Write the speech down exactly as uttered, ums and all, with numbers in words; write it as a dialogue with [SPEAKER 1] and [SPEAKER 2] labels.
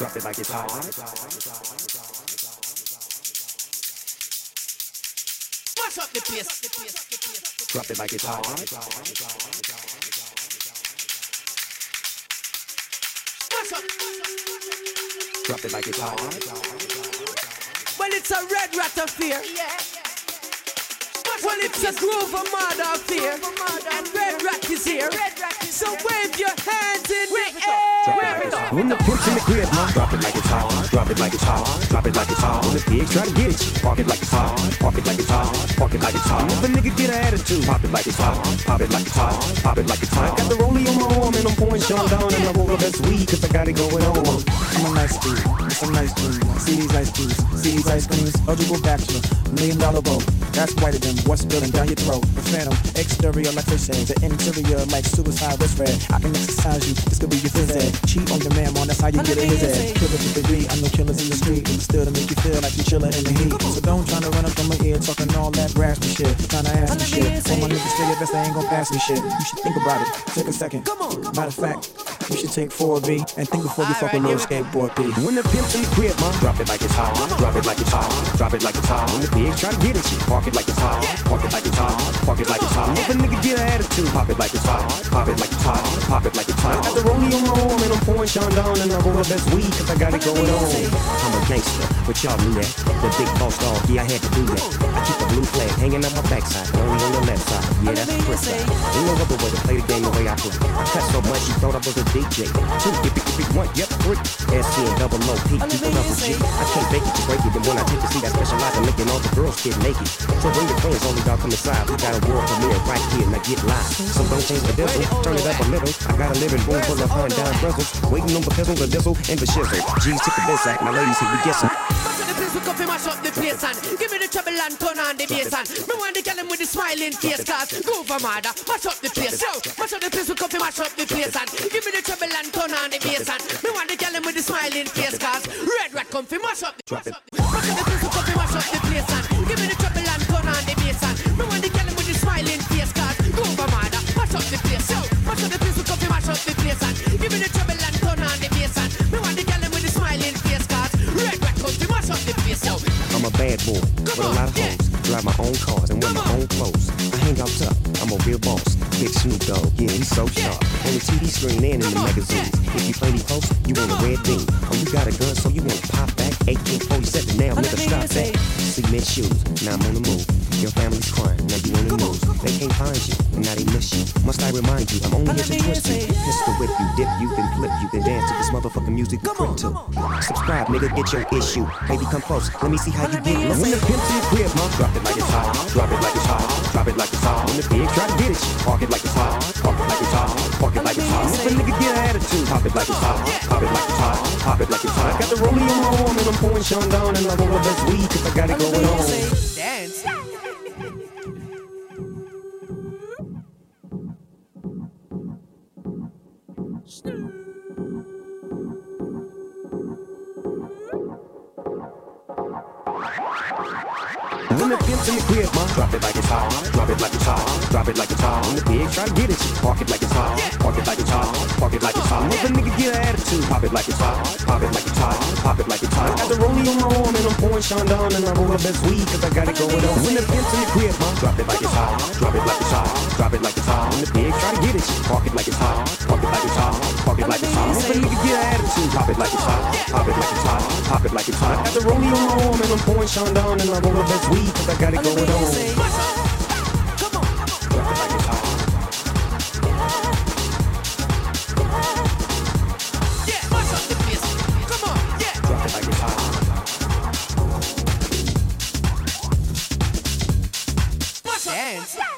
[SPEAKER 1] Drop it like it's hot.
[SPEAKER 2] Mash up the place.
[SPEAKER 1] Drop it like it's hot.
[SPEAKER 2] Mash up.
[SPEAKER 1] Drop it like it's hot.
[SPEAKER 2] Well, it's a red rat affair. Well, it's a groove of murder affair. And red rat is here. So wave your hands in the air.
[SPEAKER 1] When the pimp's in the crib, drop it like it's hot. Drop it like it's hot. Drop it like it's hot. When the pigs try to get it, park it like it's hot. Park it like it's hot. Park it like it's hot. If a nigga get an attitude, pop it like it's hot. Pop it like it's hot. Pop it like it's hot. Got the rollie on my arm and I'm pouring Sean down and I roll the best weed 'cause I got it going on.
[SPEAKER 3] I'm a nice dude, it's a nice dude. See these ice creams, see these ice creams. Eligible bachelor, million dollar boat. That's whiter than what's spilling down your throat. The phantom, exterior like fish eggs, the interior like suicide wrist red. I can exercise you, this could be your phys ed. Cheat on your man, man, that's how you get in his head. Killer to the degree, I know killers in the street, but still to make you feel like you're chilling in the heat. So don't try to run up on my ear talking all that raspy shit, trying to ask me shit. For my niggas say your best, they ain't gon' pass me shit. You should think about it, take a second. Matter of fact, you should take four B and think before you fuck a little skateboard P.
[SPEAKER 1] When the pimp's in the crib, man, drop it like it's hot. Drop it like it's hot. Drop it like it's hot. When the pigs try to get it, park it like it's hot. Park it like it's hot. Park it like it's hot. If a nigga get an attitude, pop it like it's hot. Pop it like it's hot. Pop it like it's hot. Got the rollie on my arm and I'm pouring Sean down and I roll the best weed 'cause I got it going on. I'm a gangster, but y'all knew that. The big boss dog, yeah, I had to do that. I keep a blue flag hanging on my backside, only on the left side. Yeah, that's the first side. Ain't no other way to play the game the way I play. I cut so much you thought I was a D J. Two, if it, if it, one, yep, three. S C and double O, P, people double G. I can't fake it to break it, and when I take a seat, I specialize in making all the girls get naked. So bring your friends, only y'all come inside. We got a world premiere right here, now get live. So don't change the diesel, turn it up a little. I got a living room full of hun down bristles, waiting on the pizzle, the diesel, and the shizzle. G's took the this act, now ladies, here we get some.
[SPEAKER 2] Mash up the place, we come fi mash up the place and give me the trouble and turn on the bass and me want to get them with the smiling face cause go for murder, mash up the place. Yo, mash up the place, we come fi mash up the place and give me the trouble and turn on the bass and me want to get them with the smiling face cause red rat come fi mash up the mash up the mash up the place, we come fi mash up the place and give me the trouble and turn on the bass and me want to get them with the smiling face cause go for murder, mash up the place. Yo, mash up the place, we come fi mash up the place and give me the trouble and turn on the bass and me want to get them with the smiling face cause red rat come fi mash up the place. Yo,
[SPEAKER 1] I'm a bad boy with a lot of hoes. Drive my own cars and wear my own clothes. I hang out tough, I'm a real boss. Big Snoop Dogg, yeah, he's so sharp. On the T V screen and in the magazines. If you play me close, you want a red beam. Oh, you got a gun, so you want to pop back. A K forty-seven, now nigga stop that. Cement shoes, now I'm on the move. Your family's crying, now you on the news. They can't find you, and now they miss you. Must I remind you, I'm only here to twist you. Pistol whip you, dip you, then flip you, then dance to this motherfucking music you crip to. Subscribe, nigga, get your issue. Baby, come close, let me see how you get low. When the pimp's in the crib, mom, drop it like it's hot. Drop it like it's hot. Drop it like it's hot. When the pigs try to get it, park it like it's hot. Park it like it's hot. Park it like it's hot. If a nigga get an attitude, pop it like it's hot. Pop it like it's hot. Pop it like it's hot. Got the rollie on my arm and I'm pouring Sean down and I roll the best weed 'cause I got it going on.
[SPEAKER 2] dance.
[SPEAKER 1] When the pimp's in the crib, ma, drop it like it's hot. Drop it like it's hot. Drop it like it's hot. When the pigs try to get it, park it like it's hot. Park it like it's hot. Park it like it's hot. If a nigga get an attitude, pop it like it's hot. Pop it like it's hot. Pop it like it's hot. Got the rollie on my arm and I'm pouring Sean down and I roll the best weed 'cause I got it going on. When the pimp's in the crib, ma, drop it like it's hot. Drop it like it's hot. Drop it like it's hot. When the pigs try to get it, park it like it's hot. Park it like it's hot. Park it like it's hot. If a nigga get an attitude, pop it like it's hot. Pop it like it's hot. Pop it like it's hot. Got the rollie on my arm and I'm pouring Sean down and I roll the best weed 'cause I got it going on. Drop it like it's hot.
[SPEAKER 2] Yeah, mash up the place. Come on, yeah.
[SPEAKER 1] Drop it like it's hot.
[SPEAKER 2] Mash up. Dance.